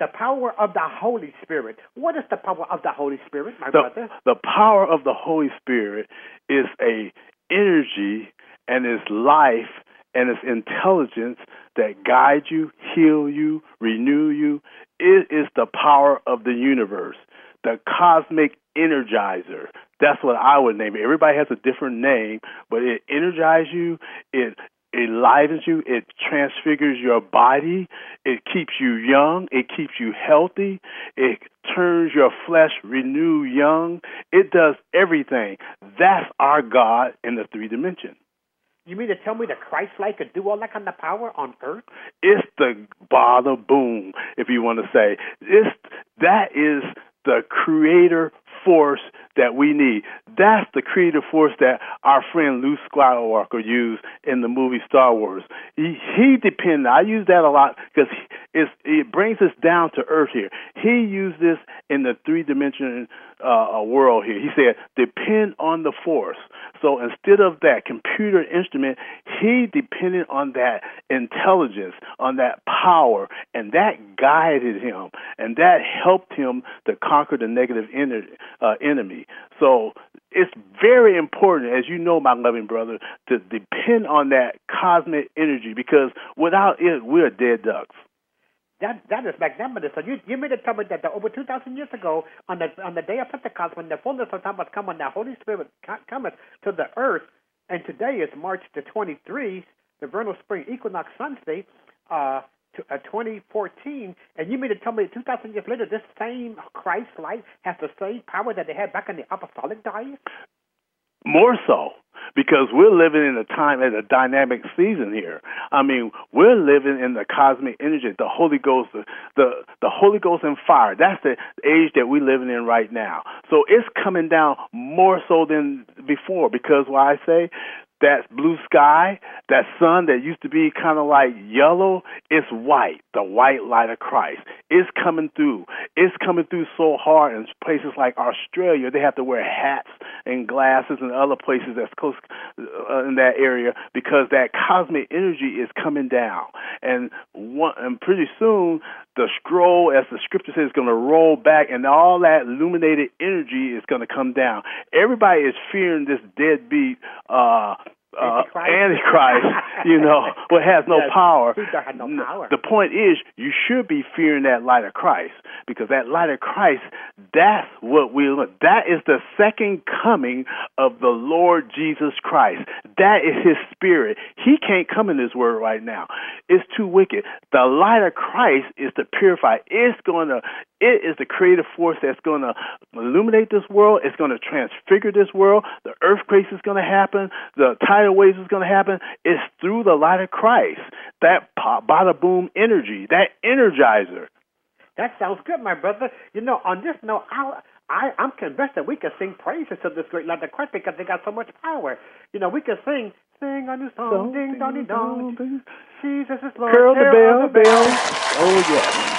The power of the Holy Spirit. What is the power of the Holy Spirit, my brother? The power of the Holy Spirit is a energy and is life and it's intelligence that guides you, heal you, renew you. It is the power of the universe, the cosmic energizer. That's what I would name it. Everybody has a different name, but it energizes you, it enlivens you, it transfigures your body, it keeps you young, it keeps you healthy, it turns your flesh renew young. It does everything. That's our God in the 3 dimension. You mean to tell me that Christ-like could do all that kind of power on earth? It's the bada boom, if you want to say. That is the creator force that we need. That's the creative force that our friend Luke Skywalker used in the movie Star Wars. He depended. I use that a lot because it brings us down to earth here. He used this in the 3-dimensional world here. He said, depend on the force. So instead of that computer instrument, he depended on that intelligence, on that power, and that guided him, and that helped him to conquer the negative enemy. So it's very important, as you know, my loving brother, to depend on that cosmic energy, because without it, we're dead ducks. That is magnanimous. So you mean to tell me that over 2,000 years ago, on the day of Pentecost, when the fullness of time was come, when the Holy Spirit cometh to the earth, and today is March the 23rd, the vernal spring equinox Sunday, 2014, and you mean to tell me 2,000 years later, this same Christ light has the same power that they had back in the apostolic days? More so, because we're living in a time at a dynamic season here. I mean, we're living in the cosmic energy, the Holy Ghost, the Holy Ghost and fire. That's the age that we're living in right now. So it's coming down more so than before, because why I say that blue sky, that sun that used to be kind of like yellow, it's white, the white light of Christ. It's coming through. It's coming through so hard in places like Australia. They have to wear hats and glasses, and other places that's close in that area, because that cosmic energy is coming down. And pretty soon, the scroll, as the scripture says, is going to roll back, and all that illuminated energy is going to come down. Everybody is fearing this deadbeat Antichrist, but has no power. Has no power. The point is, you should be fearing that light of Christ, because that light of Christ, that's what we look. That is the second coming of the Lord Jesus Christ. That is His Spirit. He can't come in this world right now. It's too wicked. The light of Christ is to purify. It is the creative force that's going to illuminate this world. It's going to transfigure this world. The earthquakes is going to happen. The tidal waves is going to happen. It's through the light of Christ. That bada boom energy, that energizer. That sounds good, my brother. On this note, I'm convinced that we can sing praises to this great light of Christ, because they got so much power. We can sing a new song, ding dong dong. Jesus is Lord. Curl the bell. Oh yes.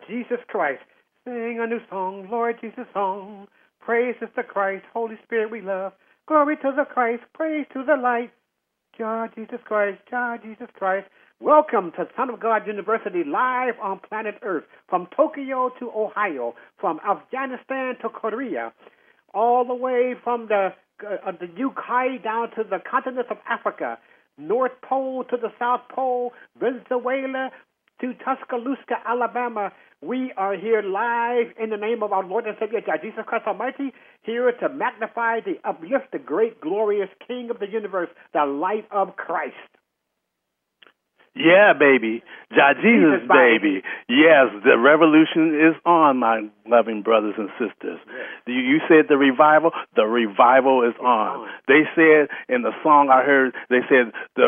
Jesus Christ. Sing a new song, Lord Jesus song. Praise is the Christ, Holy Spirit we love. Glory to the Christ, praise to the light. Jah Jesus Christ, Jah Jesus Christ. Welcome to Son of God University live on planet Earth, from Tokyo to Ohio, from Afghanistan to Korea, all the way from the UK down to the continent of Africa, North Pole to the South Pole, Venezuela to Tuscaloosa, Alabama. We are here live in the name of our Lord and Savior, Jesus Christ Almighty, here to magnify, the uplift, the great, glorious King of the universe, the light of Christ. Yeah, baby. Jesus, baby. Yes, the revolution is on, my loving brothers and sisters. Yes. You said the revival is on. They said in the song I heard, they said the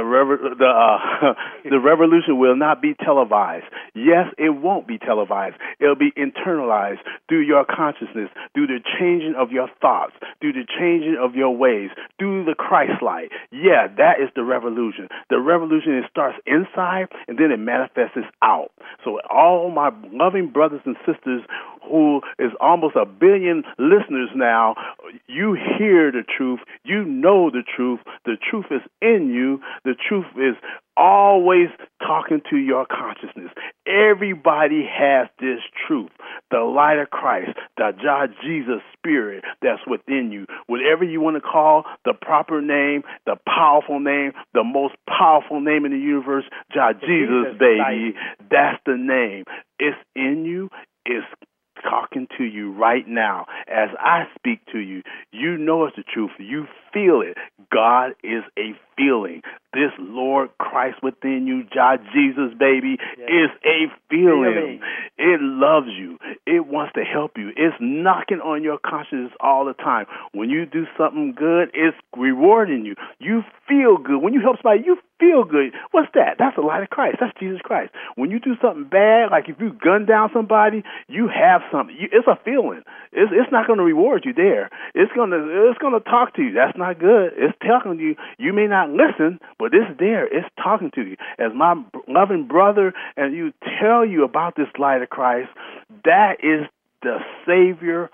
revolution will not be televised. Yes, it won't be televised. It'll be internalized through your consciousness, through the changing of your thoughts, through the changing of your ways, through the Christ light. Yeah, that is the revolution. The revolution, it starts inside and then it manifests out. So all my loving brothers and sisters, who is almost 1 billion listeners now, you hear the truth, you know the truth is in you, the truth is always talking to your consciousness. Everybody has this truth, the light of Christ, the Jah Jesus spirit that's within you. Whatever you want to call the proper name, the powerful name, the most powerful name in the universe, Jah Jesus, baby, that's the name. It's in you. It's talking to you right now. As I speak to you, you know it's the truth. You feel it. God is a feeling. This Lord Christ within you, Jah Jesus, baby, is a feeling. It loves you. It wants to help you. It's knocking on your consciousness all the time. When you do something good, it's rewarding you. You feel good. When you help somebody, you feel good. What's that? That's the light of Christ. That's Jesus Christ. When you do something bad, like if you gun down somebody, you have something. It's a feeling. It's not going to reward you there. It's going to talk to you. That's not good. It's talking to you. You may not listen, but it's there. It's talking to you. As my loving brother and you tell you about this light of Christ, that is the Savior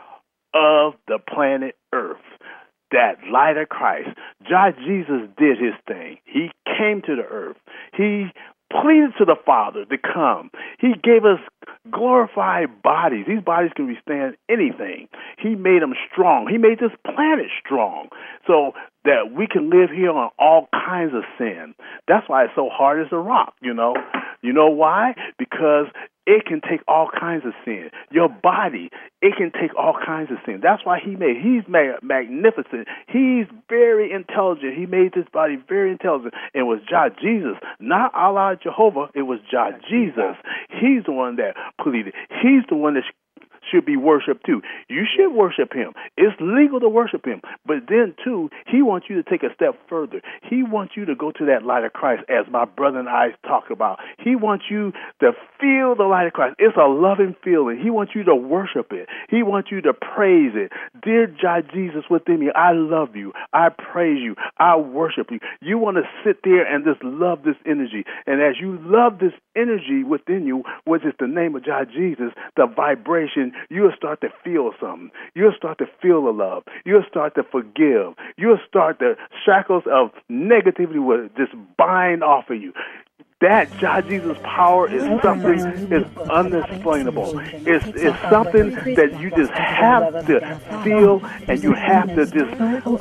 of the planet Earth. That light of Christ. Jah Jesus did his thing. He came to the earth. He pleaded to the Father to come. He gave us glorified bodies. These bodies can withstand anything. He made them strong. He made this planet strong so that we can live here on all kinds of sin. That's why it's so hard as a rock, you know. You know why? Because it can take all kinds of sin. Your body, it can take all kinds of sin. That's why he's magnificent. He's very intelligent. He made this body very intelligent. It was Jah Jesus, not Allah Jehovah. It was Jah Jesus. He's the one that pleaded. He's the one that should be worshipped too. You should worship him. It's legal to worship him. But then too, he wants you to take a step further. He wants you to go to that light of Christ, as my brother and I talk about. He wants you to feel the light of Christ. It's a loving feeling. He wants you to worship it. He wants you to praise it. Dear Jah Jesus within me, I love you. I praise you. I worship you. You want to sit there and just love this energy. And as you love this energy within you, which is the name of Jah Jesus, the vibration, you'll start to feel something. You'll start to feel the love. You'll start to forgive. You'll start the shackles of negativity will just bind off of you. That Jah Jesus power is something is unexplainable. It's something that you just have to feel, and you have to just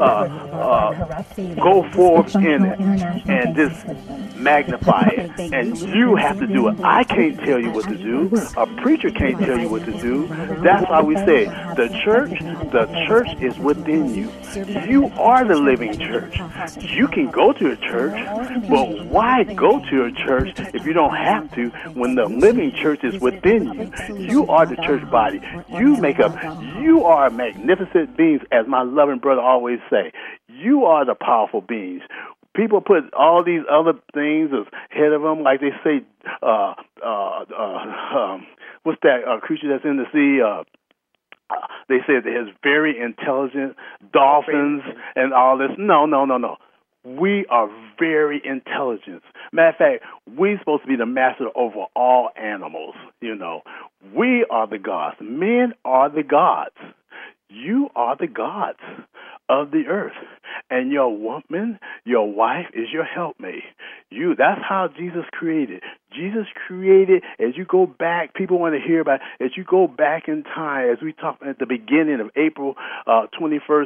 go forth in it and just magnify it. And you have to do it. I can't tell you what to do. A preacher can't tell you what to do. That's why we say the church is within you. You are the living church. You can go to a church, but why go to a church if you don't have to when the living church is within you? You are the church body. You are magnificent beings, as my loving brother always say. You are the powerful beings. People put all these other things ahead of them, like they say, what's that creature that's in the sea? They say there's very intelligent dolphins and all this. No. We are very intelligent. Matter of fact, we're supposed to be the master over all animals, you know. We are the gods. Men are the gods. You are the gods of the earth. And your woman, your wife, is your helpmate. That's how Jesus created. Jesus created, as you go back, people want to hear about, as you go back in time, as we talked at the beginning of April 21st,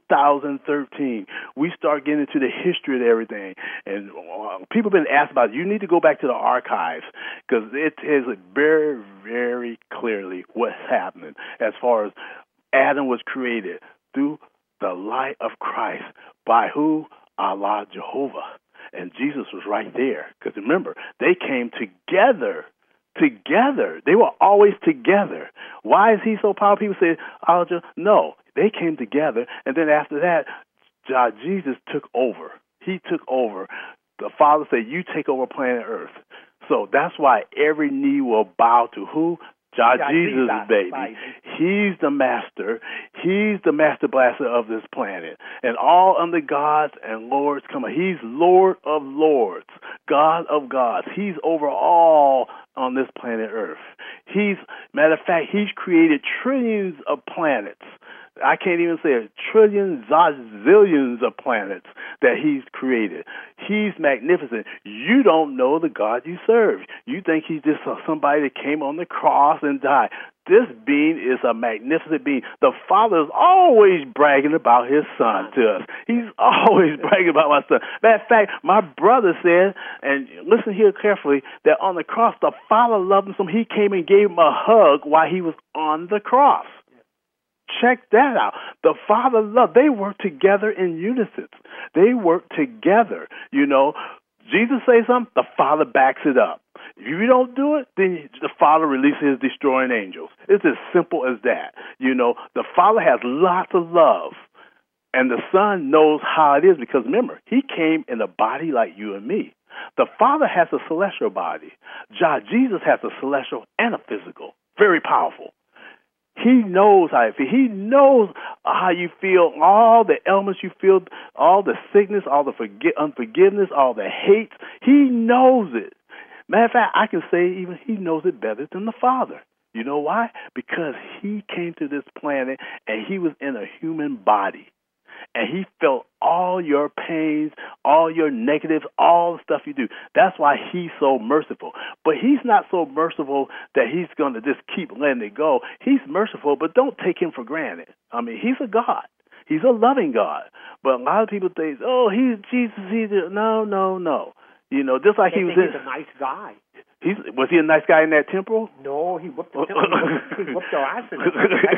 2013, we start getting into the history of everything. And people have been asked about it. You need to go back to the archives because it tells it very, very clearly what's happening as far as Adam was created through the light of Christ. By who? Allah Jehovah. And Jesus was right there. Because remember, they came together. Together. They were always together. Why is he so powerful? People say, Allah, no. They came together. And then after that, Jesus took over. He took over. The Father said, you take over planet Earth. So that's why every knee will bow to who? Jesus, baby. He's the master. He's the master blaster of this planet. And all under gods and lords come. He's Lord of lords, God of gods. He's over all on this planet Earth. Matter of fact, he's created trillions of planets. I can't even say it, trillions, zillions of planets that he's created. He's magnificent. You don't know the God you serve. You think he's just somebody that came on the cross and died. This being is a magnificent being. The Father is always bragging about his Son to us. He's always bragging about my Son. Matter of fact, my brother said, and listen here carefully, that on the cross, the Father loved him so he came and gave him a hug while he was on the cross. Check that out. The Father loved. They work together in unison. They work together. Jesus says something, the Father backs it up. If you don't do it, then the Father releases his destroying angels. It's as simple as that. The Father has lots of love, and the Son knows how it is because, remember, he came in a body like you and me. The Father has a celestial body. Jesus has a celestial and a physical. Very powerful. He knows how you feel. He knows how you feel, all the ailments you feel, all the sickness, all the unforgiveness, all the hate. He knows it. Matter of fact, I can say even he knows it better than the Father. You know why? Because he came to this planet and he was in a human body. And he felt all your pains, all your negatives, all the stuff you do. That's why he's so merciful. But he's not so merciful that he's going to just keep letting it go. He's merciful, but don't take him for granted. I mean, he's a God. He's a loving God. But a lot of people think, oh, he's Jesus. No. Just like he was he's a nice guy. Was he a nice guy in that temple? No, he whooped the temple. He whooped their ass in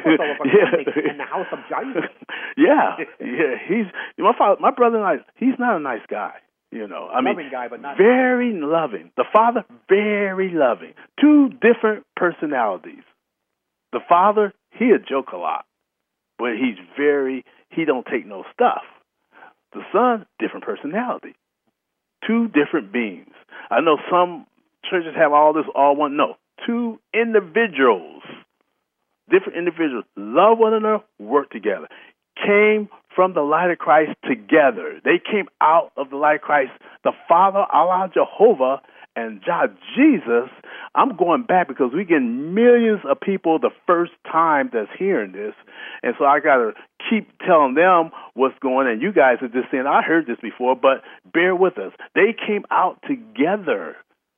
the house of Jairus. Yeah. He's my brother and I. He's not a nice guy. Loving guy, but not very loving. The Father, very loving. Two different personalities. The Father, he'll joke a lot, but he don't take no stuff. The Son, different personality. Two different beings. I know some churches have all this all one. No, two individuals, different individuals, love one another, work together. Came from the light of Christ together. They came out of the light of Christ. The Father, Allah Jehovah, and Jesus. I'm going back because we get millions of people the first time that's hearing this. And so I got to keep telling them what's going on. And you guys are just saying, I heard this before, but bear with us. They came out together.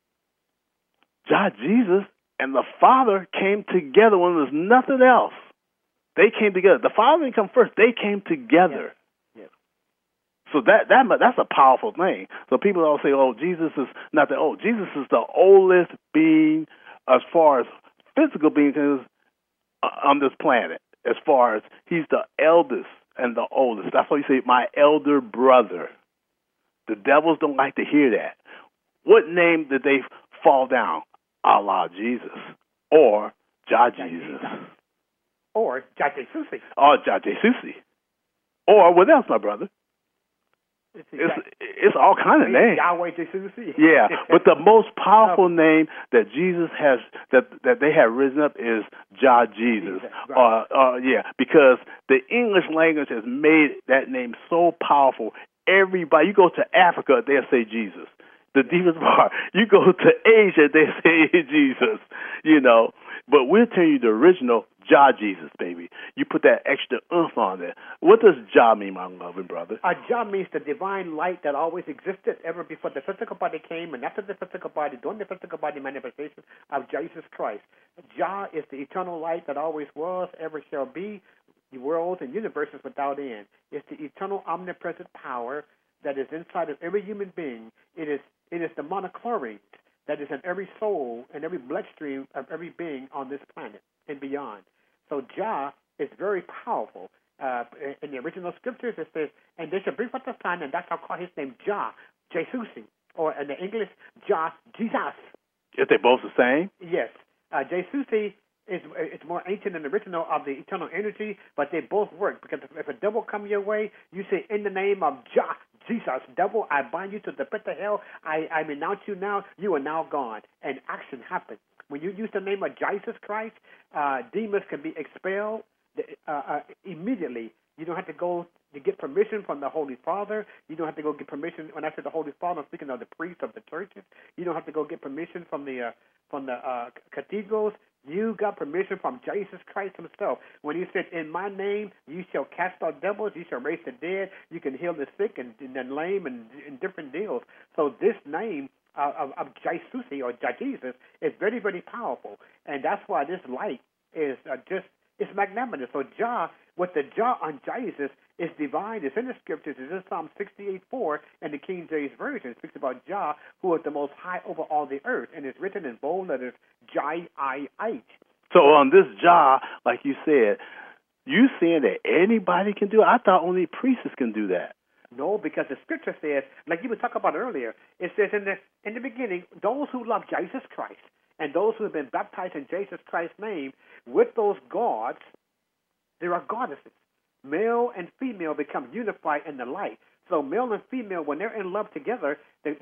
Jesus and the Father came together when there was nothing else. They came together. The Father didn't come first. They came together. Yes. So that's a powerful thing. So people all say, oh, Jesus is not that old. Jesus is the oldest being as far as physical beings on this planet. As far as he's the eldest and the oldest. That's why you say, my elder brother. The devils don't like to hear that. What name did they fall down? Allah Jesus. Or Jesus. Or Jajesusi. Or Jajesusi. Or what else, my brother? It's all kind of names. Yahweh Jesusi. Yeah, but the most powerful name that Jesus has, that they have risen up is Jesus. Right. Because the English language has made that name so powerful. Everybody, you go to Africa, they'll say Jesus. The deepest part. You go to Asia, they say Jesus, you know. But we'll tell you the original Jah Jesus, baby. You put that extra oomph on it. What does Jah mean, my loving brother? Jah means the divine light that always existed ever before the physical body came and after the physical body, during the physical body manifestation of Jesus Christ. Jah is the eternal light that always was, ever shall be, the worlds and universes without end. It's the eternal omnipresent power that is inside of every human being. It is the monochlorine that is in every soul and every bloodstream of every being on this planet and beyond. So Jah is very powerful. In the original scriptures, it says, and they shall bring forth a son, and that's how I call his name Jah, Jesusi, or in the English, Jah, Jesus. If they're both the same? Yes. Jesusi it's more ancient than the original of the eternal energy, but they both work, because if a devil come your way, you say, in the name of Jah, Jesus, devil, I bind you to the pit of hell. I renounce you now. You are now gone. And action happens. When you use the name of Jesus Christ, demons can be expelled immediately. You don't have to go to get permission from the Holy Father. You don't have to go get permission. When I say the Holy Father, I'm speaking of the priests of the churches. You don't have to go get permission from the cathedrals. You got permission from Jesus Christ himself. When he said, in my name, you shall cast out devils, you shall raise the dead, you can heal the sick and lame and different deals. So this name of Jesusi or Jesus is very, very powerful. And that's why this light is it's magnanimous. So Jah, with the Jah on Jesus, is divine. It's in the scriptures. It's in Psalm 68:4 in the King James Version. It speaks about Jah, who is the most high over all the earth. And it's written in bold letters, J-I-H. So on this Jah, like you said, you saying that anybody can do it? I thought only priests can do that. No, because the scripture says, like you were talking about earlier, it says in the beginning, those who love Jesus Christ and those who have been baptized in Jesus Christ's name, with those gods, there are goddesses. Male and female become unified in the light. So male and female, when they're in love together,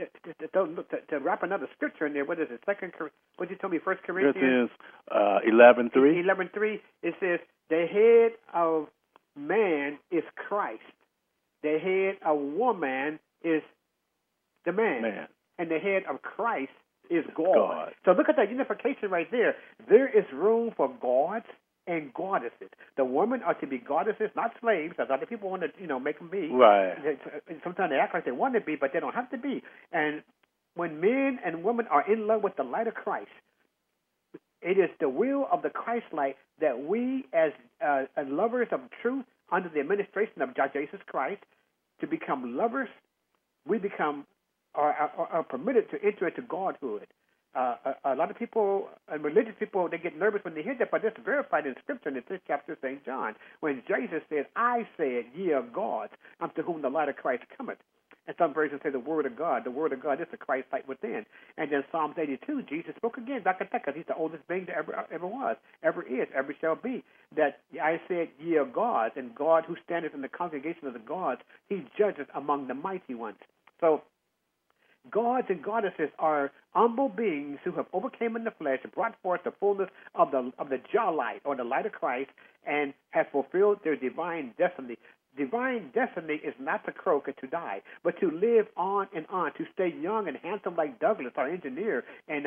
to wrap another scripture in there, what is it? What did you tell me? 1 Corinthians 11:3. 11:3. It says the head of man is Christ. The head of woman is the man. And the head of Christ is God. So look at that unification right there. There is room for gods and goddesses. The women are to be goddesses, not slaves, as other people want to, make them be. Right. Sometimes they act like they want to be, but they don't have to be. And when men and women are in love with the light of Christ, it is the will of the Christ light that we, as lovers of truth, under the administration of Jesus Christ, to become lovers, we become are permitted to enter into godhood. A lot of people, and religious people, they get nervous when they hear that, but it's verified in Scripture in this chapter of St. John, when Jesus says, I said, ye are gods, unto whom the light of Christ cometh. And some versions say the Word of God. The Word of God is the Christ light within. And then Psalms 82, Jesus spoke again, back at that, because he's the oldest being that ever was, ever is, ever shall be, that I said, ye are gods, and God who standeth in the congregation of the gods, he judgeth among the mighty ones. So, gods and goddesses are humble beings who have overcame in the flesh, brought forth the fullness of the Jah light, or the light of Christ, and have fulfilled their divine destiny. Divine destiny is not to croak and to die, but to live on and on, to stay young and handsome like Douglas, our engineer, and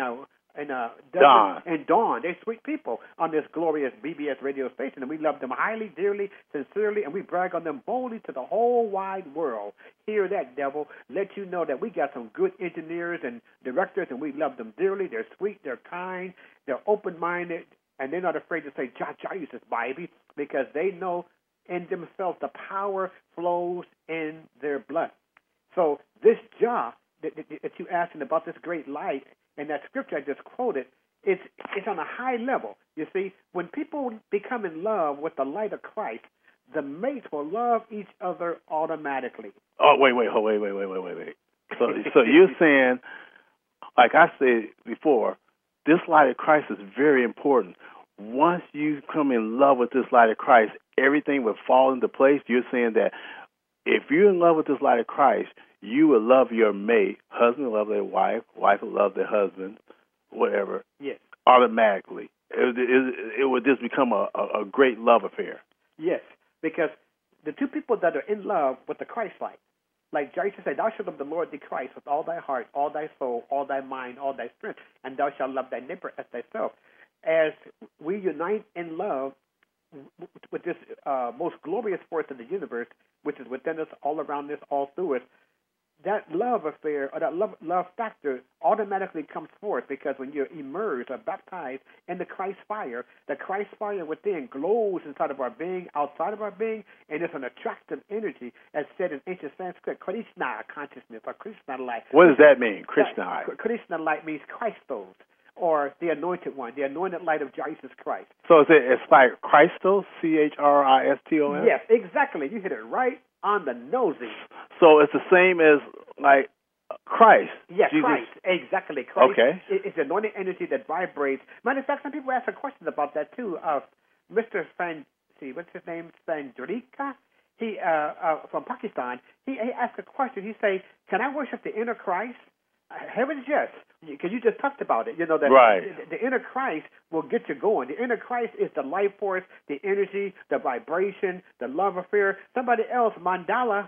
Dawn. They're sweet people on this glorious BBS radio station, and we love them highly, dearly, sincerely, and we brag on them boldly to the whole wide world. Hear that, devil. Let you know that we got some good engineers and directors, and we love them dearly. They're sweet, they're kind, they're open-minded, and they're not afraid to say, Jesus, baby, because they know in themselves the power flows in their blood. So this Jah that you asked about, this great light, and that scripture I just quoted, it's on a high level. You see, when people become in love with the light of Christ, the mates will love each other automatically. Oh, wait. So you're saying, like I said before, this light of Christ is very important. Once you come in love with this light of Christ, everything will fall into place. You're saying that if you're in love with this light of Christ, you will love your mate. Husband will love their wife. Wife will love their husband, whatever. Yes. Automatically. It would just become a great love affair. Yes, because the two people that are in love with the Christ light, Like Jesus said, thou shalt love the Lord thy Christ with all thy heart, all thy soul, all thy mind, all thy strength, and thou shalt love thy neighbor as thyself. As we unite in love with this most glorious force of the universe, which is within us, all around us, all through us, that love affair or that love factor automatically comes forth, because when you're immersed or baptized in the Christ fire, the Christ fire within glows inside of our being, outside of our being, and it's an attractive energy, as said in ancient Sanskrit, Krishna consciousness or Krishna light. What does that mean, Krishna? Krishna light means Christos, or the anointed one, the anointed light of Jesus Christ. So it's like Christos, Chrisston? Yes, exactly. You hit it right on the nosy. So it's the same as like Christ. Yes, Jesus. Christ. Exactly. Christ. Okay. It's anointed energy that vibrates. Matter of fact, some people ask a question about that too. Mr. What's his name? Sandrika. He from Pakistan. He asked a question. He say, "Can I worship the inner Christ?" Heavens, yes. Because you just talked about it. You know that right. the inner Christ will get you going. The inner Christ is the life force, the energy, the vibration, the love affair. Somebody else, Mandinka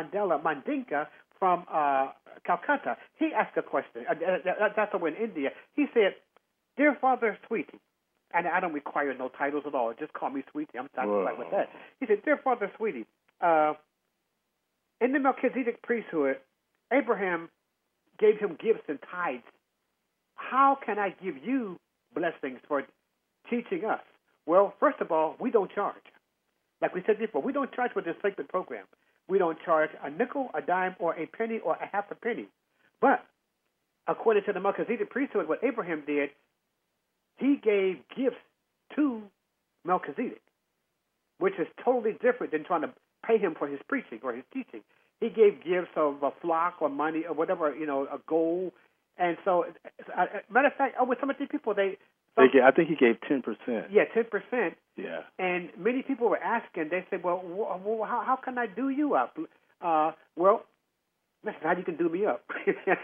from Calcutta, he asked a question. That's over in India. He said, "Dear Father, sweetie," and I don't require no titles at all. Just call me sweetie. I'm satisfied with that. He said, "Dear Father, sweetie, in the Melchizedek priesthood, Abraham gave him gifts and tithes. How can I give you blessings for teaching us?" Well, first of all, we don't charge. Like we said before, we don't charge for this sacred program. We don't charge a nickel, a dime, or a penny, or a half a penny. But according to the Melchizedek priesthood, what Abraham did, he gave gifts to Melchizedek, which is totally different than trying to pay him for his preaching or his teaching. He gave gifts of a flock or money or whatever, a gold. And so, matter of fact, with some of these people, I think he gave 10%. Yeah, 10%. Yeah. And many people were asking, they said, well, how can I do you up? Well, listen, how you can do me up.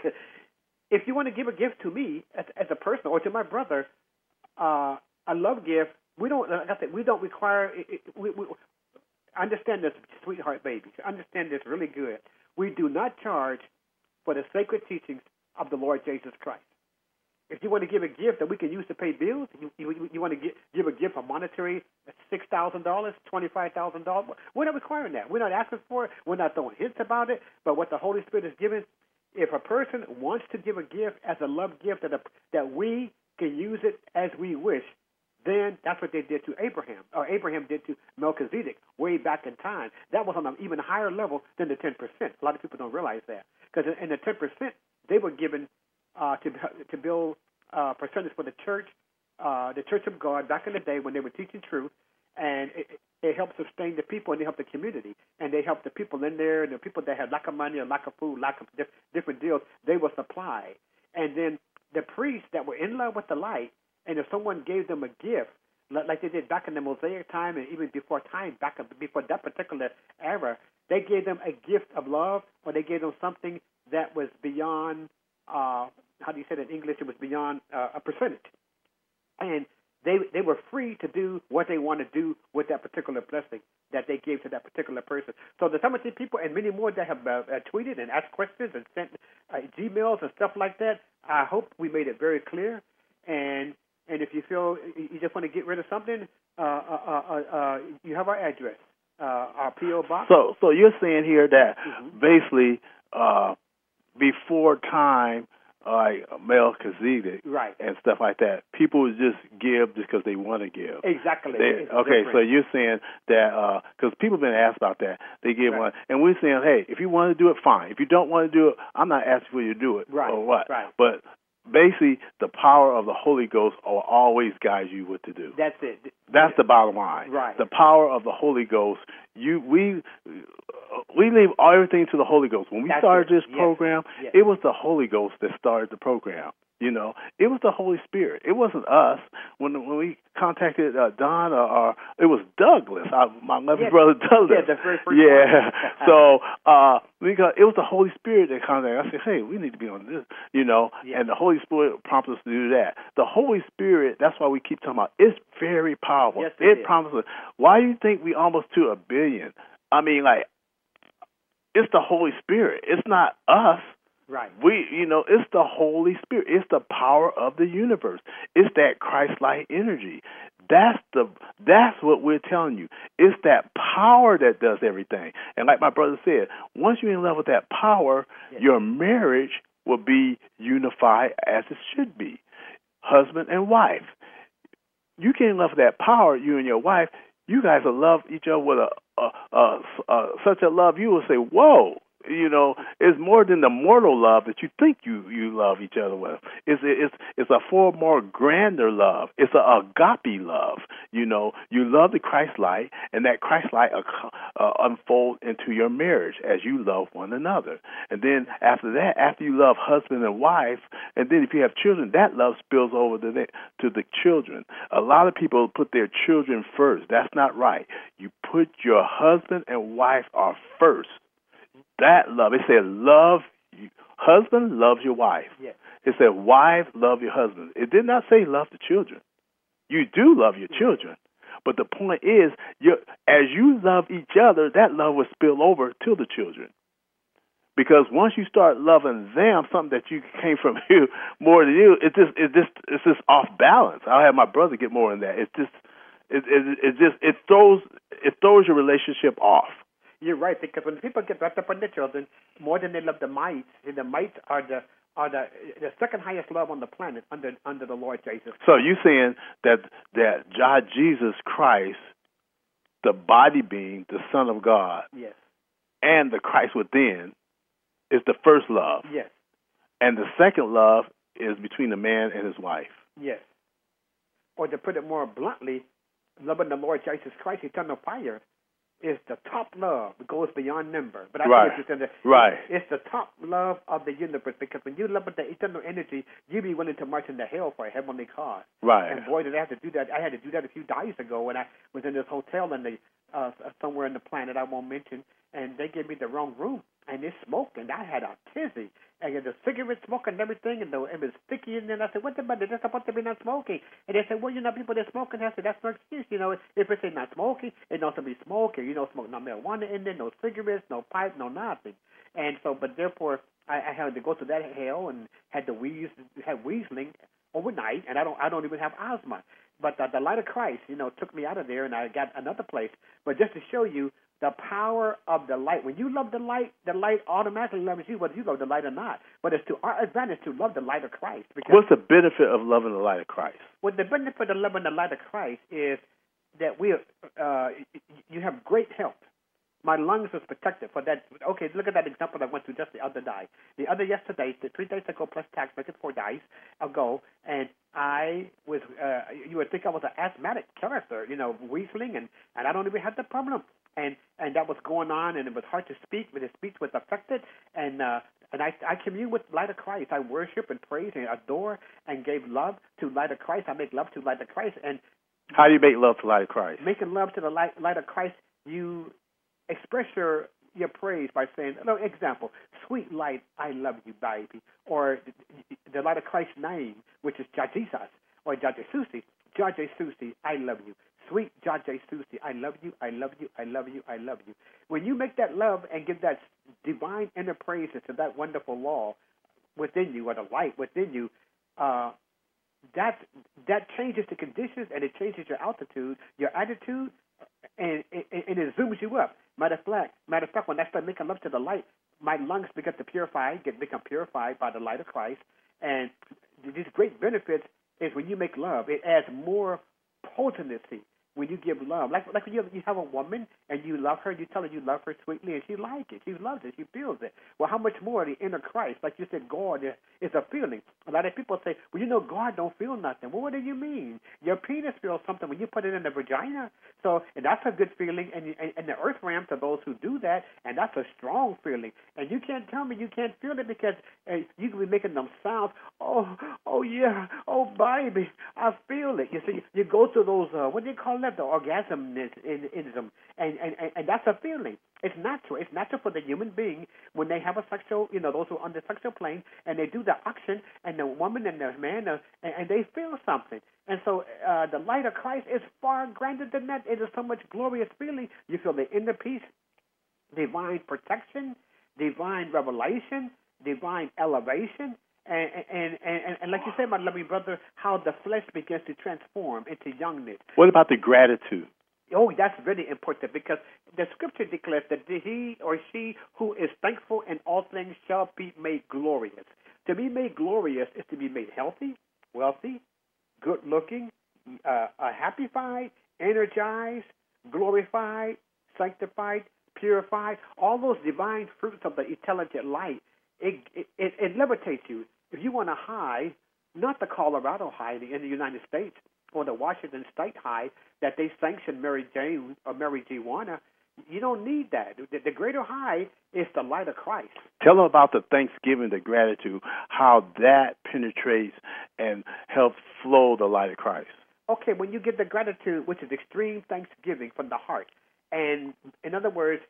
If you want to give a gift to me as a person or to my brother, a love gift, we don't, like I said, we don't require, we understand this, sweetheart baby. Understand this really good. We do not charge for the sacred teachings of the Lord Jesus Christ. If you want to give a gift that we can use to pay bills, you want to give a gift, a monetary $6,000, $25,000, we're not requiring that. We're not asking for it. We're not throwing hints about it. But what the Holy Spirit is giving, if a person wants to give a gift as a love gift that we can use it as we wish, then that's what they did to Abraham, or Abraham did to Melchizedek way back in time. That was on an even higher level than the 10%. A lot of people don't realize that. Because in the 10%, they were given to build percentage for the Church of God back in the day when they were teaching truth, and it helped sustain the people and they helped the community, and they helped the people in there, and the people that had lack of money or lack of food, lack of different deals, they were supplied. And then the priests that were in love with the light, and if someone gave them a gift, like they did back in the Mosaic time and even before time, before that particular era, they gave them a gift of love, or they gave them something that was beyond, how do you say it in English? It was beyond a percentage. And they were free to do what they want to do with that particular blessing that they gave to that particular person. So the some of these people and many more that have tweeted and asked questions and sent Gmails and stuff like that, I hope we made it very clear. And if you feel you just want to get rid of something, you have our address, our P.O. box. So you're saying here that basically before time, like Melchizedek, right, and stuff like that, people would just give just because they want to give. Exactly. Okay, so you're saying that because people have been asked about that, they give one, and we're saying, hey, if you want to do it, fine. If you don't want to do it, I'm not asking for you to do it, right, or what. Right. But basically, the power of the Holy Ghost will always guide you what to do. That's it. That's the bottom line. Right. The power of the Holy Ghost. We leave everything to the Holy Ghost. When we started this program, it was the Holy Ghost that started the program. You know, it was the Holy Spirit. It wasn't us. When we contacted Don, or it was Douglas, my lovely brother Douglas. Yeah, the very first one. So it was the Holy Spirit that contacted. I said, hey, we need to be on this, and the Holy Spirit prompted us to do that. The Holy Spirit, that's why we keep talking about, it's very powerful. Yes, it promises us. Why do you think we almost to 1 billion? I mean, like, it's the Holy Spirit. It's not us. Right. It's the Holy Spirit. It's the power of the universe. It's that Christ-like energy. That's what we're telling you. It's that power that does everything. And like my brother said, once you're in love with that power, your marriage will be unified as it should be. Husband and wife. You get in love with that power, you and your wife, you guys will love each other with such a love you will say, whoa. It's more than the mortal love that you think you love each other with. It's a far more grander love. It's an agape love. You love the Christ-like, and that Christ-like unfold into your marriage as you love one another. And then after that, after you love husband and wife, and then if you have children, that love spills over to the children. A lot of people put their children first. That's not right. You put your husband and wife are first. That love, it said husband loves your wife. Yes. It said wife love your husband. It did not say love the children. You do love your children. But the point is, as you love each other, that love will spill over to the children. Because once you start loving them, something that you came from you more than you, it's just off balance. I'll have my brother get more in that. It throws your relationship off. You're right, because when people get wrapped up on their children more than they love the mites, and the mites are the second highest love on the planet under the Lord Jesus. So you're saying that God, Jesus Christ, the body being the Son of God, yes, and the Christ within is the first love. Yes. And the second love is between the man and his wife. Yes. Or to put it more bluntly, loving the Lord Jesus Christ, eternal fire, is the top love. It goes beyond number. But I think it's the top love of the universe, because when you love with the eternal energy, you be willing to march into hell for a heavenly cause. Right. And boy, did I have to do that. I had to do that a few days ago when I was in this hotel in somewhere in the planet I won't mention, and they gave me the wrong room, and it smoked, and I had a tizzy. And the cigarette smoke and everything, and it was sticky in there. And I said, "What about it? They're supposed to be not smoking." And they said, "Well, people that smoking." I said, "That's no excuse. If it's not smoking, it don't be smoking. Smoke no marijuana in there, no cigarettes, no pipe, no nothing." And so, but therefore, I had to go through that hell and had wheezing overnight, and I don't even have asthma. But the light of Christ, took me out of there, and I got another place. But just to show you the power of the light. When you love the light automatically loves you, whether you love the light or not. But it's to our advantage to love the light of Christ. What's the benefit of loving the light of Christ? Well, the benefit of loving the light of Christ is that you have great health. My lungs was protected for that. Okay, look at that example I went through just the other day. 3 days ago, plus tax, make it 4 days ago, and I was, you would think I was an asthmatic character, wheezing, and I don't even have the problem. And that was going on, and it was hard to speak, but the speech was affected, and I commune with light of Christ. I worship and praise and adore and gave love to light of Christ. I make love to light of Christ. And how do you make love to light of Christ? Making love to the light of Christ, you express your praise by saying, example, sweet light, I love you, baby. Or the light of Christ's name, which is Jesus, or Jajesusi. Jajesusi, I love you. Sweet Jajesusi, I love you, I love you, I love you, I love you. When you make that love and give that divine inner praises to that wonderful law within you, or the light within you, that changes the conditions, and it changes your altitude, your attitude, and it zooms you up. Matter of fact, when I start making love to the light, my lungs become purified by the light of Christ. And these great benefits is when you make love, it adds more potency when you give love. Like when you have a woman and you love her, you tell her you love her sweetly, and she likes it. She loves it. She feels it. Well, how much more the inner Christ? Like you said, God is a feeling. A lot of people say, well, God don't feel nothing. Well, what do you mean? Your penis feels something when you put it in the vagina. So, and that's a good feeling. And the earth realm to those who do that, and that's a strong feeling. And you can't tell me you can't feel it, because you can be making them sounds. Oh yeah, oh baby, I feel it. You see, you go through those what do you call that? The orgasmism, and that's a feeling. It's natural. It's natural for the human being when they have a sexual, those who are on the sexual plane, and they do the action, and the woman and the man, and they feel something. And so the light of Christ is far grander than that. It is so much glorious feeling. You feel the inner peace, divine protection, divine revelation, divine elevation, and like you said, my loving brother, how the flesh begins to transform into youngness. What about the gratitude? Oh, that's really important because the scripture declares that he or she who is thankful in all things shall be made glorious. To be made glorious is to be made healthy, wealthy, good-looking, happified, energized, glorified, sanctified, purified. All those divine fruits of the intelligent light, it liberates you. If you want a high, not the Colorado high in the United States or the Washington State high that they sanctioned Mary Jane or Mary G. Warner, you don't need that. The greater high is the light of Christ. Tell them about the thanksgiving, the gratitude, how that penetrates and helps flow the light of Christ. Okay, when you get the gratitude, which is extreme thanksgiving from the heart, and in other words,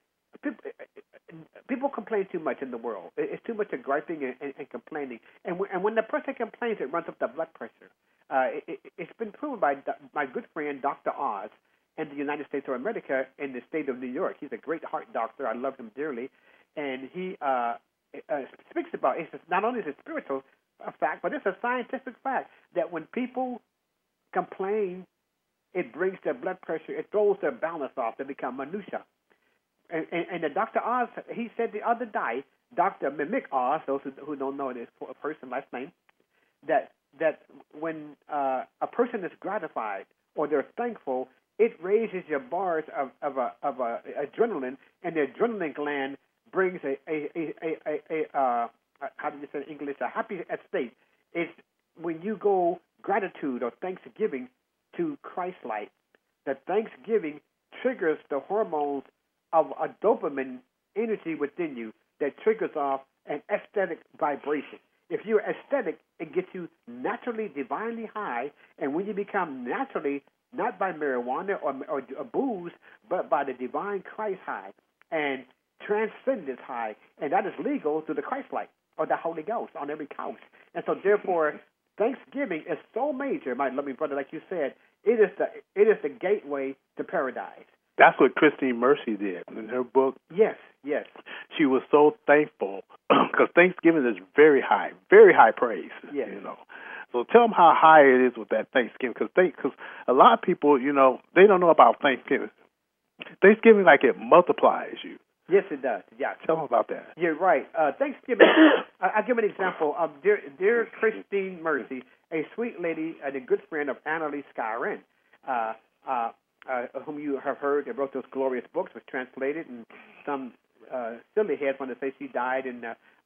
people complain too much in the world. It's too much of griping and complaining. And when the person complains, it runs up the blood pressure. It's been proven by my good friend, Dr. Oz, in the United States of America in the state of New York. He's a great heart doctor. I love him dearly. And he speaks about, it's not only a spiritual fact, but it's a scientific fact that when people complain, it brings their blood pressure, it throws their balance off, they become minutia. And the Dr. Oz, he said the other day, Dr. Mick Oz, those who don't know this person last name, that when a person is gratified or they're thankful, it raises your bars of adrenaline, and the adrenaline gland brings a how do you say in English, a happy state. It's when you go gratitude or thanksgiving to Christ-like, that thanksgiving triggers the hormones of a dopamine energy within you that triggers off an aesthetic vibration. If you're aesthetic, it gets you naturally divinely high, and when you become naturally, not by marijuana or booze, but by the divine Christ high and transcendence high, and that is legal through the Christ-like or the Holy Ghost on every couch. And so therefore, Thanksgiving is so major, my loving brother, like you said, it is the gateway to paradise. That's what Christine Mercy did in her book. Yes. She was so thankful because Thanksgiving is very high praise. Yes. So tell them how high it is with that Thanksgiving, because a lot of people, they don't know about Thanksgiving. Thanksgiving, like, it multiplies you. Yes, it does. Yeah. Tell them about that. You're right. Thanksgiving, I'll give an example of dear Christine Mercy, a sweet lady and a good friend of Annalise Skyren, whom you have heard that wrote those glorious books, was translated, and some silly heads want to say she died in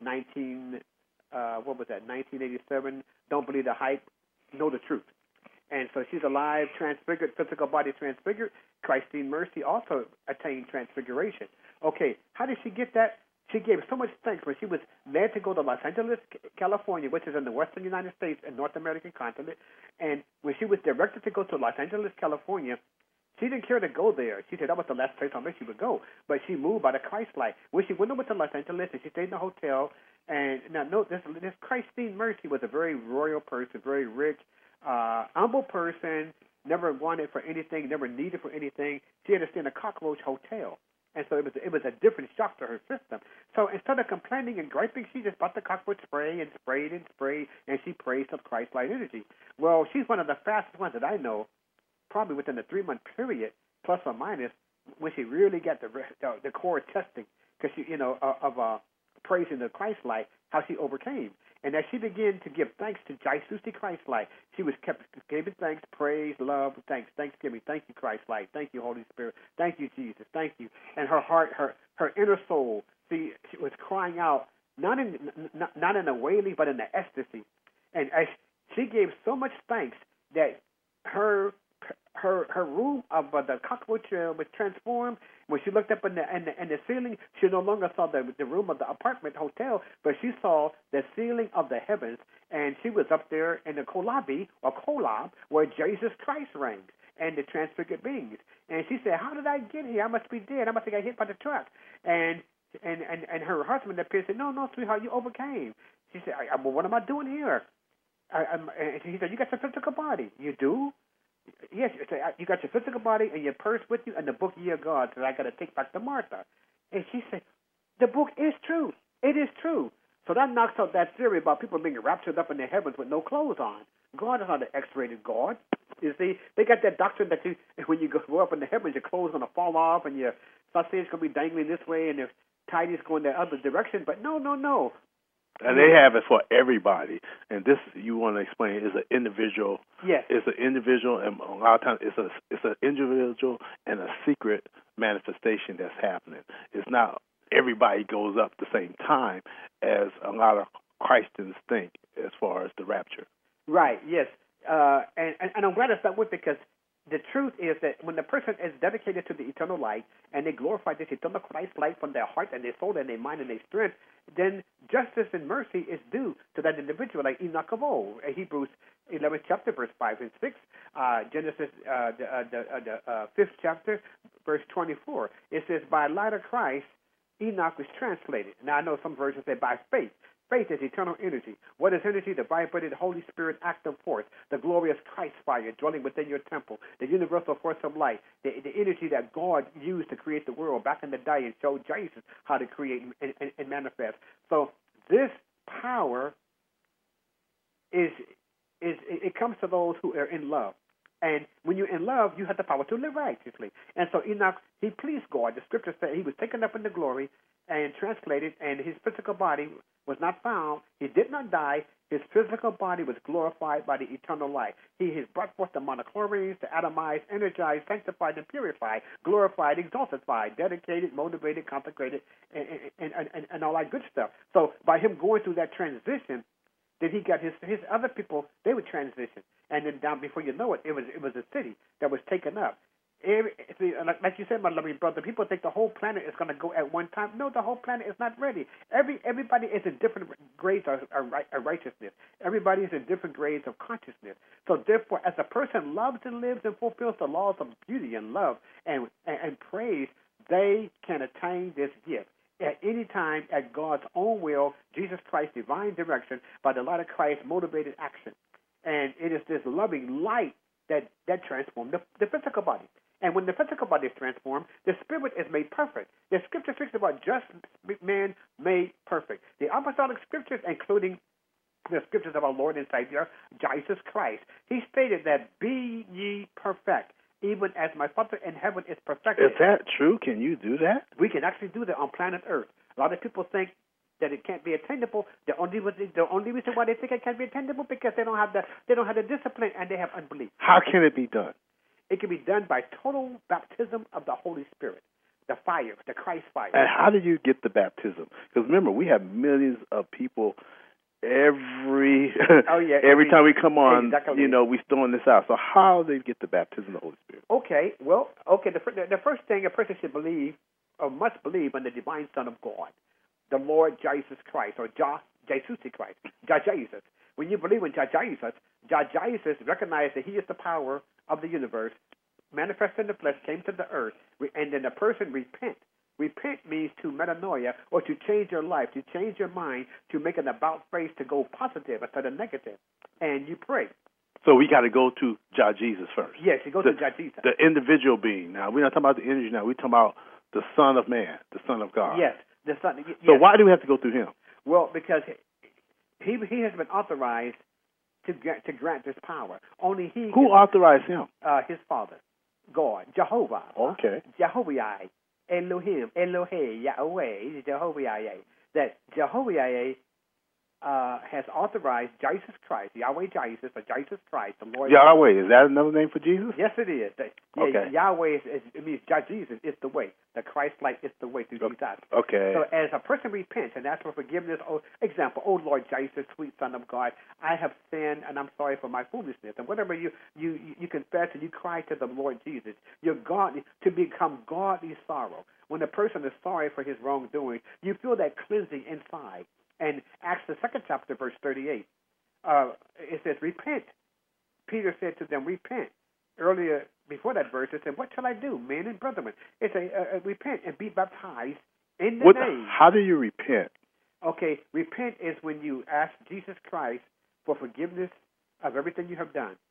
1987. Don't believe the hype, know the truth. And so she's alive, transfigured, physical body transfigured. Christine Mercy also attained transfiguration. Okay, how did she get that? She gave so much thanks when she was led to go to Los Angeles, California, which is in the western United States and North American continent. And when she was directed to go to Los Angeles, California, she didn't care to go there. She said that was the last place on which she would go. But she moved by the Christ light. When she went over to Los Angeles and she stayed in the hotel, and now note this Christine Mercy was a very royal person, very rich, humble person, never wanted for anything, never needed for anything. She had to stay in a cockroach hotel. And so it was a different shock to her system. So instead of complaining and griping, she just bought the cockroach spray and sprayed, and she praised the Christ-light energy. Well, she's one of the fastest ones that I know, probably within a 3-month period, plus or minus, when she really got the core testing, because she, praising the Christ-light, how she overcame. And as she began to give thanks to Jisusti Christ-light, she was kept giving thanks, praise, love, thanks, thanksgiving. Thank you, Christ-light. Thank you, Holy Spirit. Thank you, Jesus. Thank you. And her heart, her inner soul, she was crying out, not in a wailing, but in the ecstasy. And as she gave so much thanks that her room of the cockroach was transformed. When she looked up in the ceiling, she no longer saw the room of the apartment hotel, but she saw the ceiling of the heavens, and she was up there in the Kolabi or Kolob where Jesus Christ reigns and the transfigured beings. And she said, "How did I get here? I must be dead. I must have got hit by the truck." And her husband appeared and said, "No, sweetheart, you overcame." She said, "Well, what am I doing here?" And he said, "You got your physical body." "You do?" "Yes, you got your physical body and your purse with you and the book Ye of God that I got to take back to Martha." And she said, the book is true. It is true. So that knocks out that theory about people being raptured up in the heavens with no clothes on. God is not an X-rated God. You see, they got that doctrine that when you go up in the heavens, your clothes are going to fall off and your sausage's going to be dangling this way and your tidy's going the other direction. But no. And they have it for everybody. And this, you want to explain, is an individual. Yes. It's an individual, and a lot of times it's an individual and a secret manifestation that's happening. It's not everybody goes up the same time as a lot of Christians think as far as the rapture. Right, yes. And I'm glad it's that way, because the truth is that when the person is dedicated to the eternal light and they glorify this eternal Christ light from their heart and their soul and their mind and their strength, then justice and mercy is due to that individual, like Enoch of old. Hebrews 11 chapter, verse 5 and 6. Genesis, the 5th chapter, verse 24. It says, by light of Christ, Enoch was translated. Now, I know some versions say by faith. Faith is eternal energy. What is energy? The vibrated Holy Spirit active force, the glorious Christ fire dwelling within your temple, the universal force of light, the energy that God used to create the world back in the day and showed Jesus how to create and manifest. So this power it comes to those who are in love. And when you're in love, you have the power to live righteously. And so Enoch, he pleased God. The scripture said he was taken up into glory and translated, and his physical body was not found. He did not die. His physical body was glorified by the eternal light. He has brought forth the monochlorines, the atomized, energized, sanctified, and purified, glorified, exalted, dedicated, motivated, consecrated, and all that good stuff. So by him going through that transition, then he got his other people, they would transition. And then down before you know it, it was a city that was taken up. Like you said, my loving brother, people think the whole planet is going to go at one time. No, the whole planet is not ready. Everybody is in different grades of righteousness. Everybody is in different grades of consciousness. So therefore, as a person loves and lives and fulfills the laws of beauty and love and praise, they can attain this gift at any time at God's own will, Jesus Christ's divine direction, by the light of Christ's motivated action. And it is this loving light that transforms the physical body. And when the physical body is transformed, the spirit is made perfect. The scripture speaks about just man made perfect. The apostolic scriptures, including the scriptures of our Lord and Savior, Jesus Christ, he stated that, be ye perfect, even as my Father in heaven is perfected. Is that true? Can you do that? We can actually do that on planet Earth. A lot of people think that it can't be attainable. The only reason why they think it can't be attainable because they don't have the discipline and they have unbelief. How can it be done? It can be done by total baptism of the Holy Spirit, the fire, the Christ fire. And how do you get the baptism? Because remember, we have millions of people every time we come on. Exactly. We're throwing this out. So how do they get the baptism of the Holy Spirit? The first thing a person should believe or must believe in the divine Son of God, the Lord Jesus Christ, or Jesus Christ, Jesus. When you believe in Jesus recognizes that he is the power of the universe, manifested in the flesh, came to the earth, and then the person repent. Repent means to metanoia, or to change your life, to change your mind, to make an about face, to go positive instead of negative. And you pray. So we got to go to Jesus first. Yes, you go to Jesus. The individual being. Now, we're not talking about the energy now. We're talking about the Son of Man, the Son of God. Yes, the Son. Yes. So why do we have to go through him? Well, because he has been authorized to grant this power. Only he. Who authorized him? His Father, God, Jehovah. Okay. Jehovah, Elohim, Elohe, Yahweh, Jehovah. That Jehovah has authorized Jesus Christ, Yahweh Jesus, or Jesus Christ, the Lord. Yahweh, is that another name for Jesus? Yes, it is. Okay. Yahweh it means Jesus is the way. The Christ light is the way through Jesus. Okay. So as a person repents and asks for forgiveness, example, oh Lord Jesus, sweet Son of God, I have sinned and I'm sorry for my foolishness. And whatever you confess and you cry to the Lord Jesus, you're godly, to become godly sorrow. When a person is sorry for his wrongdoing, you feel that cleansing inside. And Acts the 2nd chapter, verse 38, it says, repent. Peter said to them, repent. Earlier, before that verse, it said, what shall I do, men and brethren? It says, repent and be baptized in the name. How do you repent? Okay, repent is when you ask Jesus Christ for forgiveness of everything you have done.